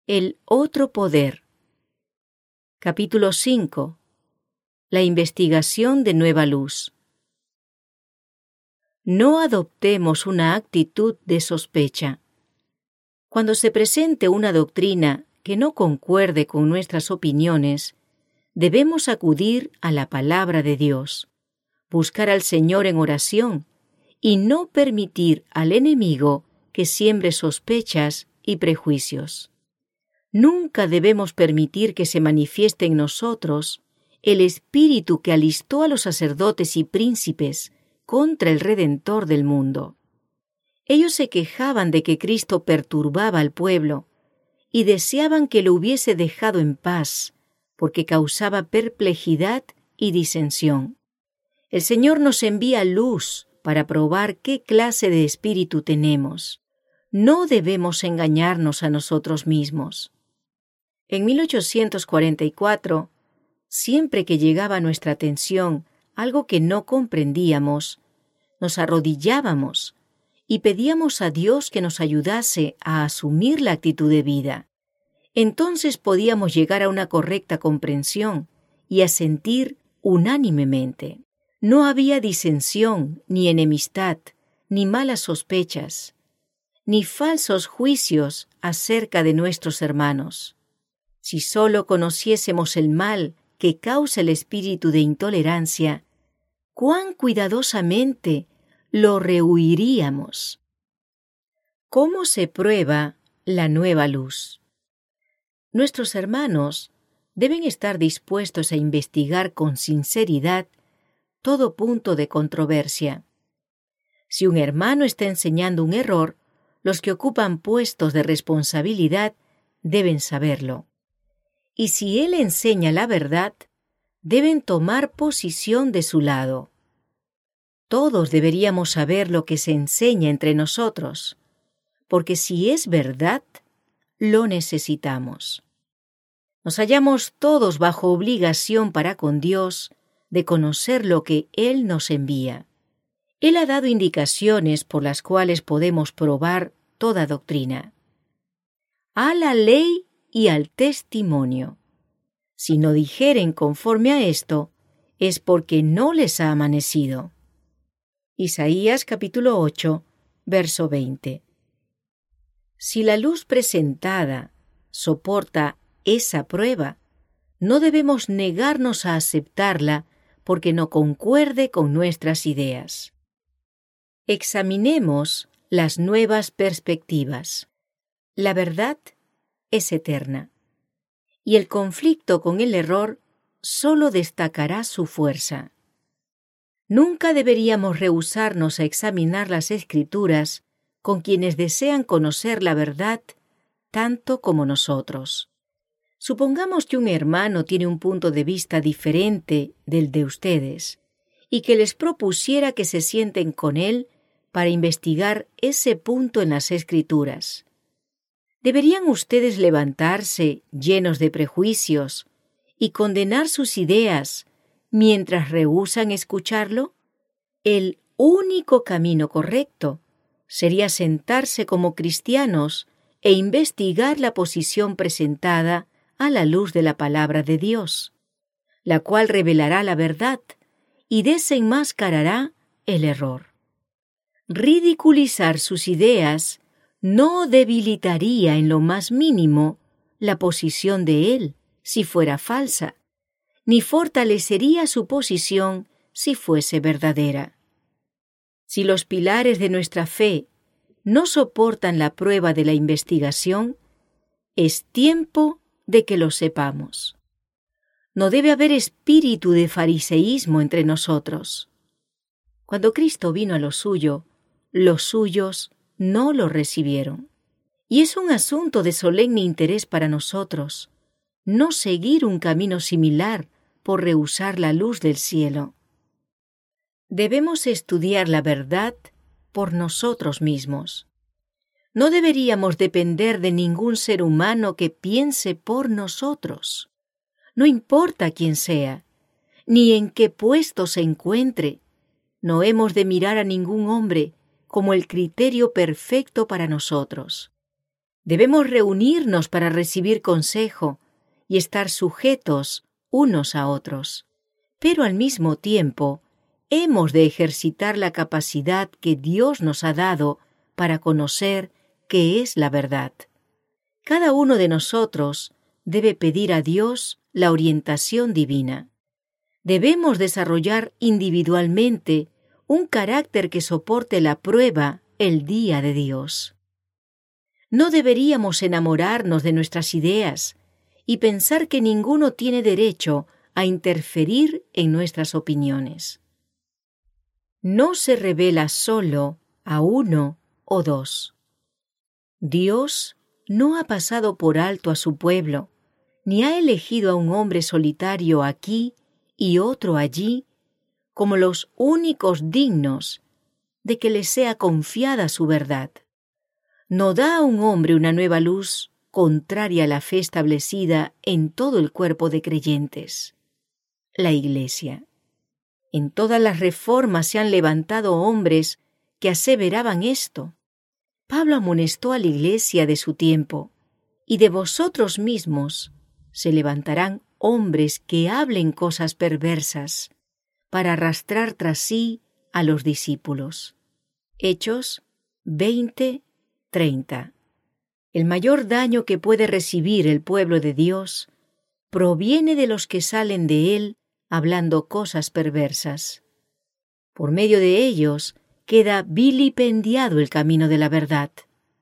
El otro poder. Capítulo 5. La investigación de nueva luz. No adoptemos una actitud de sospecha. Cuando se presente una doctrina que no concuerde con nuestras opiniones, debemos acudir a la palabra de Dios, buscar al Señor en oración y no permitir al enemigo que siembre sospechas y prejuicios. Nunca debemos permitir que se manifieste en nosotros el espíritu que alistó a los sacerdotes y príncipes contra el Redentor del mundo. Ellos se quejaban de que Cristo perturbaba al pueblo y deseaban que lo hubiese dejado en paz, porque causaba perplejidad y disensión. El Señor nos envía luz para probar qué clase de espíritu tenemos. No debemos engañarnos a nosotros mismos. En 1844, siempre que llegaba a nuestra atención algo que no comprendíamos, nos arrodillábamos y pedíamos a Dios que nos ayudase a asumir la actitud de vida. Entonces podíamos llegar a una correcta comprensión y a sentir unánimemente. No había disensión, ni enemistad, ni malas sospechas, ni falsos juicios acerca de nuestros hermanos. Si solo conociésemos el mal que causa el espíritu de intolerancia, cuán cuidadosamente lo rehuiríamos. ¿Cómo se prueba la nueva luz? Nuestros hermanos deben estar dispuestos a investigar con sinceridad todo punto de controversia. Si un hermano está enseñando un error, los que ocupan puestos de responsabilidad deben saberlo. Y si él enseña la verdad, deben tomar posición de su lado. Todos deberíamos saber lo que se enseña entre nosotros, porque si es verdad, lo necesitamos. Nos hallamos todos bajo obligación para con Dios de conocer lo que Él nos envía. Él ha dado indicaciones por las cuales podemos probar toda doctrina. A la ley y al testimonio. Si no dijeren conforme a esto, es porque no les ha amanecido. Isaías capítulo 8, verso 20. Si la luz presentada soporta esa prueba, no debemos negarnos a aceptarla porque no concuerde con nuestras ideas. Examinemos las nuevas perspectivas. La verdad es eterna, y el conflicto con el error solo destacará su fuerza. Nunca deberíamos rehusarnos a examinar las Escrituras con quienes desean conocer la verdad tanto como nosotros. Supongamos que un hermano tiene un punto de vista diferente del de ustedes y que les propusiera que se sienten con él para investigar ese punto en las Escrituras. ¿Deberían ustedes levantarse llenos de prejuicios y condenar sus ideas mientras rehúsan escucharlo? El único camino correcto sería sentarse como cristianos e investigar la posición presentada a la luz de la palabra de Dios, la cual revelará la verdad y desenmascarará el error. Ridiculizar sus ideas no debilitaría en lo más mínimo la posición de él si fuera falsa, ni fortalecería su posición si fuese verdadera. Si los pilares de nuestra fe no soportan la prueba de la investigación, es tiempo de que lo sepamos. No debe haber espíritu de fariseísmo entre nosotros. Cuando Cristo vino a lo suyo, los suyos no lo recibieron. Y es un asunto de solemne interés para nosotros no seguir un camino similar por rehusar la luz del cielo. Debemos estudiar la verdad por nosotros mismos. No deberíamos depender de ningún ser humano que piense por nosotros. No importa quién sea, ni en qué puesto se encuentre. No hemos de mirar a ningún hombre como el criterio perfecto para nosotros. Debemos reunirnos para recibir consejo y estar sujetos unos a otros. Pero al mismo tiempo, hemos de ejercitar la capacidad que Dios nos ha dado para conocer qué es la verdad. Cada uno de nosotros debe pedir a Dios la orientación divina. Debemos desarrollar individualmente un carácter que soporte la prueba el día de Dios. No deberíamos enamorarnos de nuestras ideas y pensar que ninguno tiene derecho a interferir en nuestras opiniones. No se revela solo a uno o dos. Dios no ha pasado por alto a su pueblo, ni ha elegido a un hombre solitario aquí y otro allí como los únicos dignos de que les sea confiada su verdad. No da a un hombre una nueva luz contraria a la fe establecida en todo el cuerpo de creyentes, la Iglesia. En todas las reformas se han levantado hombres que aseveraban esto. Pablo amonestó a la Iglesia de su tiempo, y de vosotros mismos se levantarán hombres que hablen cosas perversas para arrastrar tras sí a los discípulos. Hechos 20:30. El mayor daño que puede recibir el pueblo de Dios proviene de los que salen de él hablando cosas perversas. Por medio de ellos queda vilipendiado el camino de la verdad.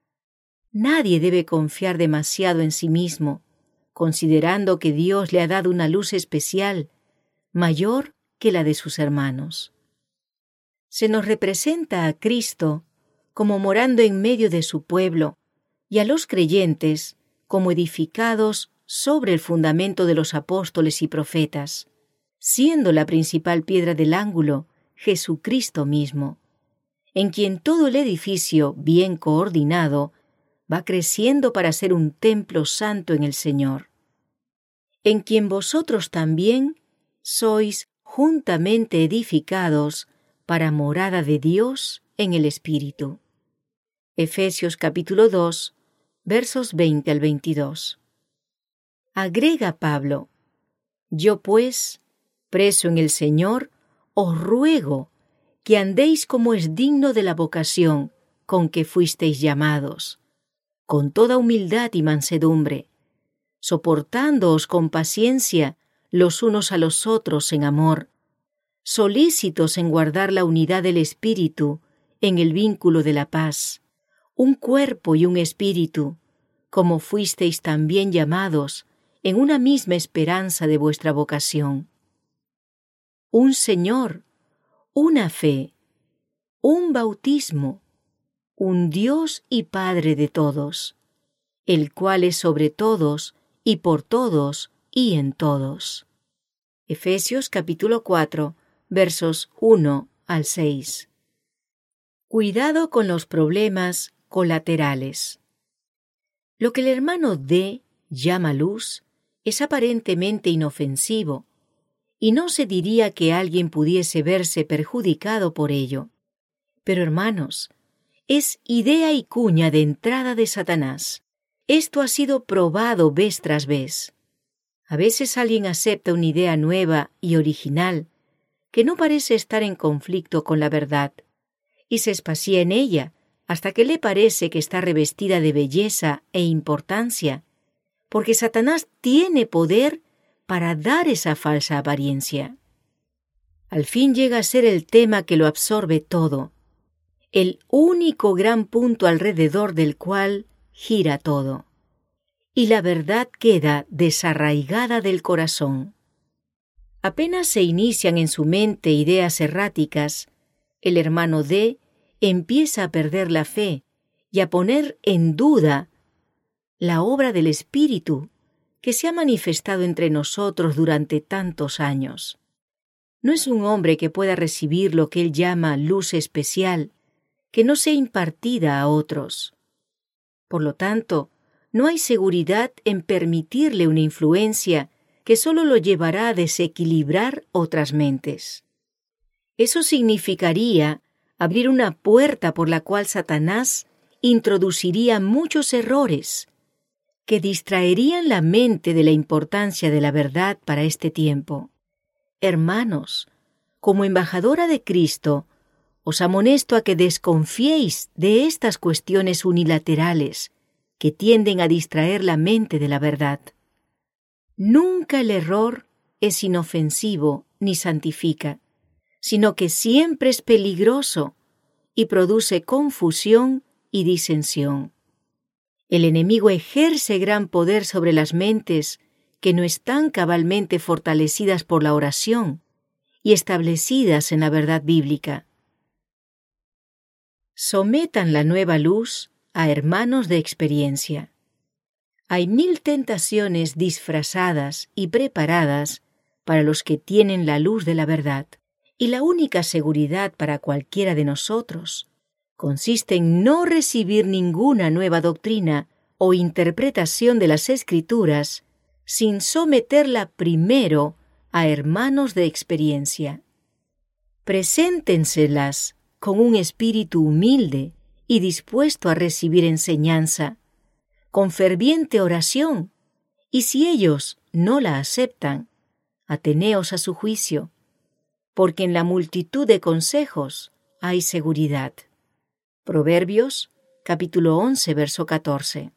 Nadie debe confiar demasiado en sí mismo, considerando que Dios le ha dado una luz especial, mayor que la de sus hermanos. Se nos representa a Cristo como morando en medio de su pueblo y a los creyentes como edificados sobre el fundamento de los apóstoles y profetas, siendo la principal piedra del ángulo Jesucristo mismo, en quien todo el edificio bien coordinado va creciendo para ser un templo santo en el Señor, en quien vosotros también sois juntamente edificados para morada de Dios en el Espíritu. Efesios capítulo 2, versos 20 al 22. Agrega Pablo: yo pues, preso en el Señor, os ruego que andéis como es digno de la vocación con que fuisteis llamados, con toda humildad y mansedumbre, soportándoos con paciencia los unos a los otros en amor, solícitos en guardar la unidad del Espíritu en el vínculo de la paz, un cuerpo y un espíritu, como fuisteis también llamados en una misma esperanza de vuestra vocación. Un Señor, una fe, un bautismo, un Dios y Padre de todos, el cual es sobre todos y por todos y en todos. Efesios capítulo 4, versos 1 al 6. Cuidado con los problemas colaterales. Lo que el hermano D llama luz es aparentemente inofensivo, y no se diría que alguien pudiese verse perjudicado por ello. Pero, hermanos, es idea y cuña de entrada de Satanás. Esto ha sido probado vez tras vez. A veces alguien acepta una idea nueva y original que no parece estar en conflicto con la verdad, y se espacía en ella hasta que le parece que está revestida de belleza e importancia, porque Satanás tiene poder para dar esa falsa apariencia. Al fin llega a ser el tema que lo absorbe todo, el único gran punto alrededor del cual gira todo, y la verdad queda desarraigada del corazón. Apenas se inician en su mente ideas erráticas, el hermano D empieza a perder la fe y a poner en duda la obra del Espíritu que se ha manifestado entre nosotros durante tantos años. No es un hombre que pueda recibir lo que él llama luz especial, que no sea impartida a otros. Por lo tanto, no hay seguridad en permitirle una influencia que solo lo llevará a desequilibrar otras mentes. Eso significaría abrir una puerta por la cual Satanás introduciría muchos errores que distraerían la mente de la importancia de la verdad para este tiempo. Hermanos, como embajadora de Cristo, os amonesto a que desconfiéis de estas cuestiones unilaterales que tienden a distraer la mente de la verdad. Nunca el error es inofensivo ni santifica, sino que siempre es peligroso y produce confusión y disensión. El enemigo ejerce gran poder sobre las mentes que no están cabalmente fortalecidas por la oración y establecidas en la verdad bíblica. Sometan la nueva luz a hermanos de experiencia. Hay 1000 tentaciones disfrazadas y preparadas para los que tienen la luz de la verdad, y la única seguridad para cualquiera de nosotros consiste en no recibir ninguna nueva doctrina o interpretación de las Escrituras sin someterla primero a hermanos de experiencia. Preséntenselas con un espíritu humilde y dispuesto a recibir enseñanza, con ferviente oración, y si ellos no la aceptan, ateneos a su juicio, porque en la multitud de consejos hay seguridad. Proverbios, capítulo 11, verso 14.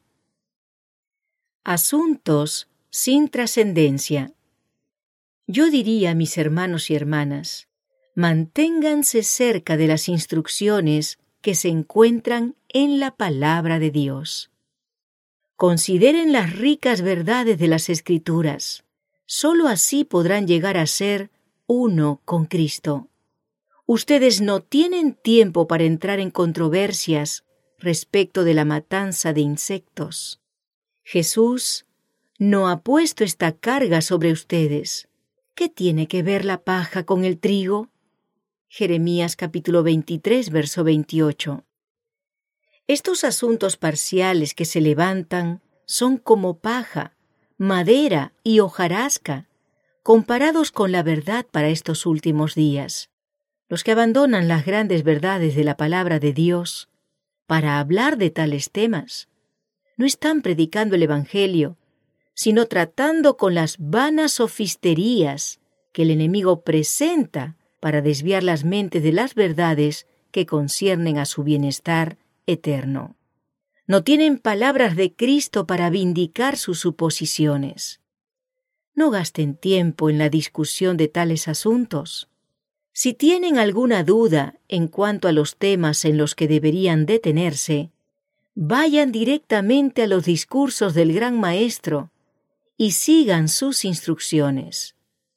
Asuntos sin trascendencia. Yo diría, mis hermanos y hermanas, manténganse cerca de las instrucciones que se encuentran en la palabra de Dios. Consideren las ricas verdades de las Escrituras. Solo así podrán llegar a ser uno con Cristo. Ustedes no tienen tiempo para entrar en controversias respecto de la matanza de insectos. Jesús no ha puesto esta carga sobre ustedes. ¿Qué tiene que ver la paja con el trigo? Jeremías capítulo 23, verso 28. Estos asuntos parciales que se levantan son como paja, madera y hojarasca, comparados con la verdad para estos últimos días. Los que abandonan las grandes verdades de la palabra de Dios para hablar de tales temas no están predicando el Evangelio, sino tratando con las vanas sofisterías que el enemigo presenta para desviar las mentes de las verdades que conciernen a su bienestar eterno. No tienen palabras de Cristo para vindicar sus suposiciones. No gasten tiempo en la discusión de tales asuntos. Si tienen alguna duda en cuanto a los temas en los que deberían detenerse, vayan directamente a los discursos del Gran Maestro y sigan sus instrucciones.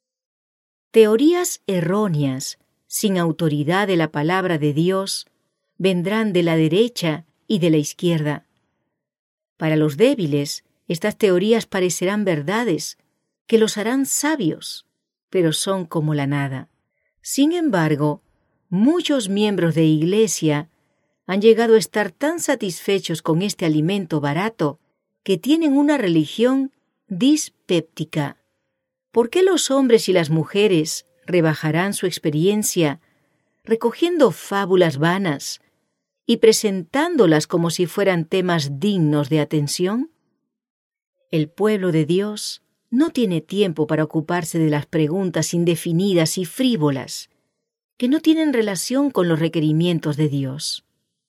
Teorías erróneas, sin autoridad de la palabra de Dios, vendrán de la derecha y de la izquierda. Para los débiles, estas teorías parecerán verdades que los harán sabios, pero son como la nada. Sin embargo, muchos miembros de iglesia han llegado a estar tan satisfechos con este alimento barato que tienen una religión dispéptica. ¿Por qué los hombres y las mujeres rebajarán su experiencia recogiendo fábulas vanas y presentándolas como si fueran temas dignos de atención? El pueblo de Dios no tiene tiempo para ocuparse de las preguntas indefinidas y frívolas que no tienen relación con los requerimientos de Dios.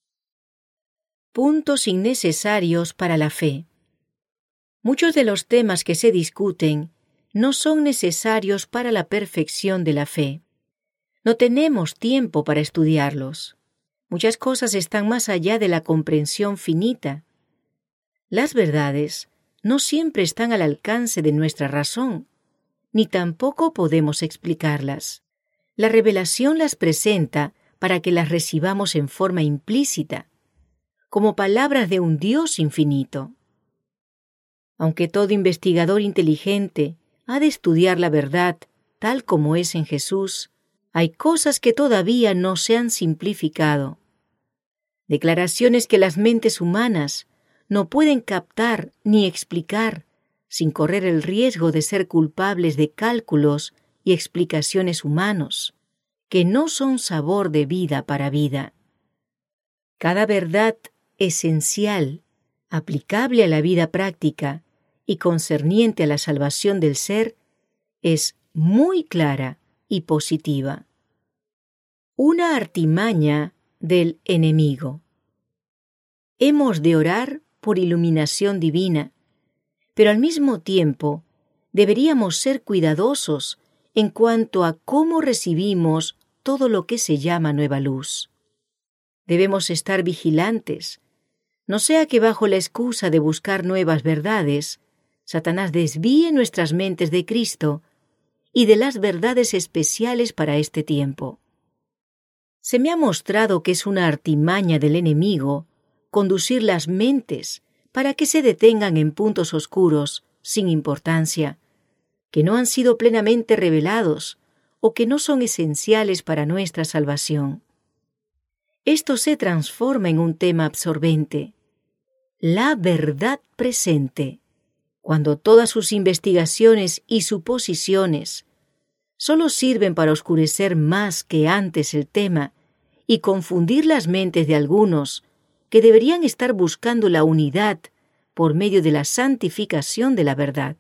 Puntos innecesarios para la fe. Muchos de los temas que se discuten no son necesarios para la perfección de la fe. No tenemos tiempo para estudiarlos. Muchas cosas están más allá de la comprensión finita. Las verdades no siempre están al alcance de nuestra razón, ni tampoco podemos explicarlas. La revelación las presenta para que las recibamos en forma implícita, como palabras de un Dios infinito. Aunque todo investigador inteligente ha de estudiar la verdad tal como es en Jesús, hay cosas que todavía no se han simplificado. Declaraciones que las mentes humanas no pueden captar ni explicar sin correr el riesgo de ser culpables de cálculos y explicaciones humanos, que no son sabor de vida para vida. Cada verdad esencial, aplicable a la vida práctica y concerniente a la salvación del ser, es muy clara y positiva. Una artimaña del enemigo. Hemos de orar por iluminación divina, pero al mismo tiempo deberíamos ser cuidadosos en cuanto a cómo recibimos todo lo que se llama nueva luz. Debemos estar vigilantes, no sea que bajo la excusa de buscar nuevas verdades, Satanás desvíe nuestras mentes de Cristo y de las verdades especiales para este tiempo. Se me ha mostrado que es una artimaña del enemigo conducir las mentes para que se detengan en puntos oscuros, sin importancia, que no han sido plenamente revelados o que no son esenciales para nuestra salvación. Esto se transforma en un tema absorbente, la verdad presente, cuando todas sus investigaciones y suposiciones solo sirven para oscurecer más que antes el tema y confundir las mentes de algunos que deberían estar buscando la unidad por medio de la santificación de la verdad.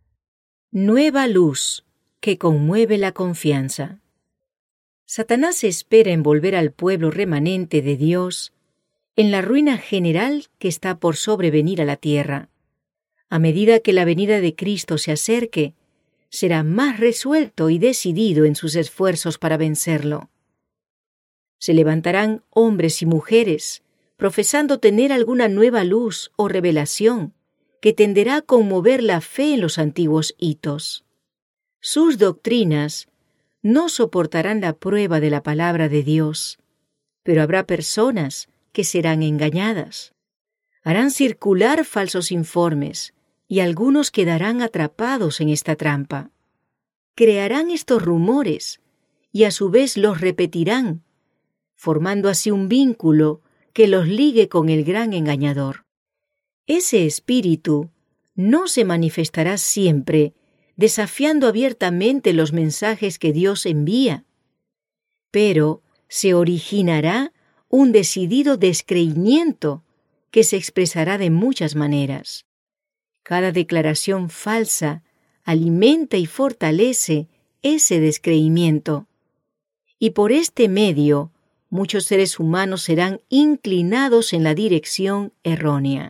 Nueva luz que conmueve la confianza. Satanás espera envolver al pueblo remanente de Dios en la ruina general que está por sobrevenir a la tierra. A medida que la venida de Cristo se acerque, será más resuelto y decidido en sus esfuerzos para vencerlo. Se levantarán hombres y mujeres profesando tener alguna nueva luz o revelación que tenderá a conmover la fe en los antiguos hitos. Sus doctrinas no soportarán la prueba de la palabra de Dios, pero habrá personas que serán engañadas. Harán circular falsos informes y algunos quedarán atrapados en esta trampa. Crearán estos rumores y a su vez los repetirán, formando así un vínculo que los ligue con el gran engañador. Ese espíritu no se manifestará siempre desafiando abiertamente los mensajes que Dios envía, pero se originará un decidido descreimiento que se expresará de muchas maneras. Cada declaración falsa alimenta y fortalece ese descreimiento, y por este medio muchos seres humanos serán inclinados en la dirección errónea.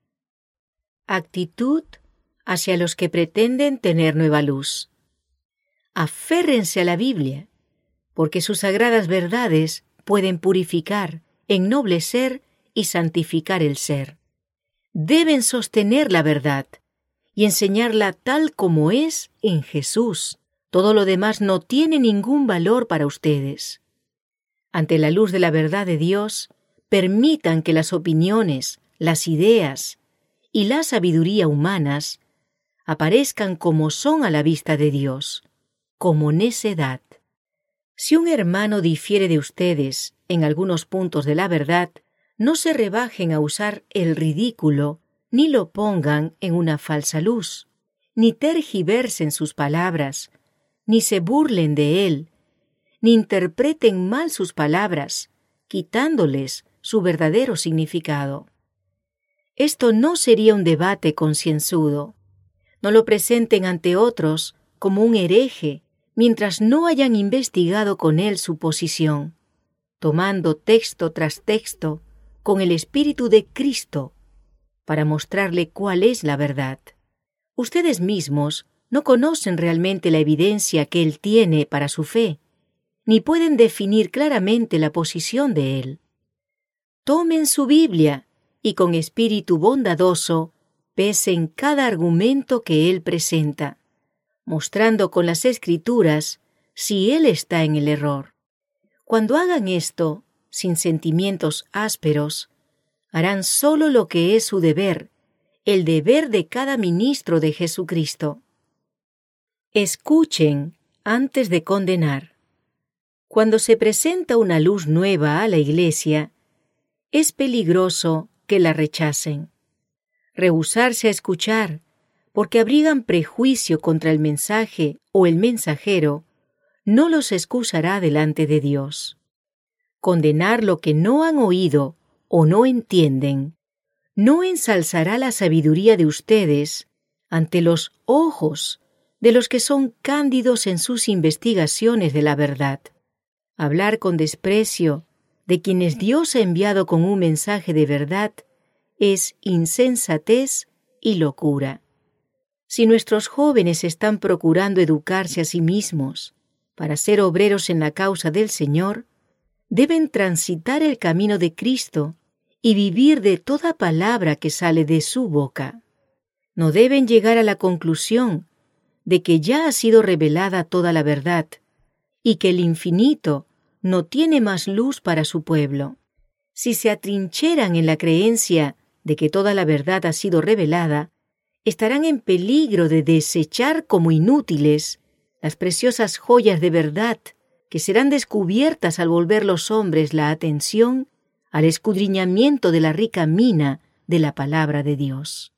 Actitud hacia los que pretenden tener nueva luz. Aférrense a la Biblia, porque sus sagradas verdades pueden purificar, ennoblecer y santificar el ser. Deben sostener la verdad y enseñarla tal como es en Jesús. Todo lo demás no tiene ningún valor para ustedes. Ante la luz de la verdad de Dios, permitan que las opiniones, las ideas y la sabiduría humanas aparezcan como son a la vista de Dios, como necedad. Si un hermano difiere de ustedes en algunos puntos de la verdad, no se rebajen a usar el ridículo, ni lo pongan en una falsa luz, ni tergiversen sus palabras, ni se burlen de él, ni interpreten mal sus palabras, quitándoles su verdadero significado. Esto no sería un debate concienzudo. No lo presenten ante otros como un hereje mientras no hayan investigado con él su posición, tomando texto tras texto con el Espíritu de Cristo para mostrarle cuál es la verdad. Ustedes mismos no conocen realmente la evidencia que él tiene para su fe, ni pueden definir claramente la posición de él. Tomen su Biblia y con espíritu bondadoso pesen cada argumento que él presenta, mostrando con las Escrituras si él está en el error. Cuando hagan esto, sin sentimientos ásperos, harán solo lo que es su deber, el deber de cada ministro de Jesucristo. Escuchen antes de condenar. Cuando se presenta una luz nueva a la Iglesia, es peligroso que la rechacen. Rehusarse a escuchar, porque abrigan prejuicio contra el mensaje o el mensajero, no los excusará delante de Dios. Condenar lo que no han oído o no entienden, no ensalzará la sabiduría de ustedes ante los ojos de los que son cándidos en sus investigaciones de la verdad. Hablar con desprecio de quienes Dios ha enviado con un mensaje de verdad es insensatez y locura. Si nuestros jóvenes están procurando educarse a sí mismos para ser obreros en la causa del Señor, deben transitar el camino de Cristo y vivir de toda palabra que sale de su boca. No deben llegar a la conclusión de que ya ha sido revelada toda la verdad y que el infinito no tiene más luz para su pueblo. Si se atrincheran en la creencia de que toda la verdad ha sido revelada, estarán en peligro de desechar como inútiles las preciosas joyas de verdad que serán descubiertas al volver los hombres la atención al escudriñamiento de la rica mina de la palabra de Dios.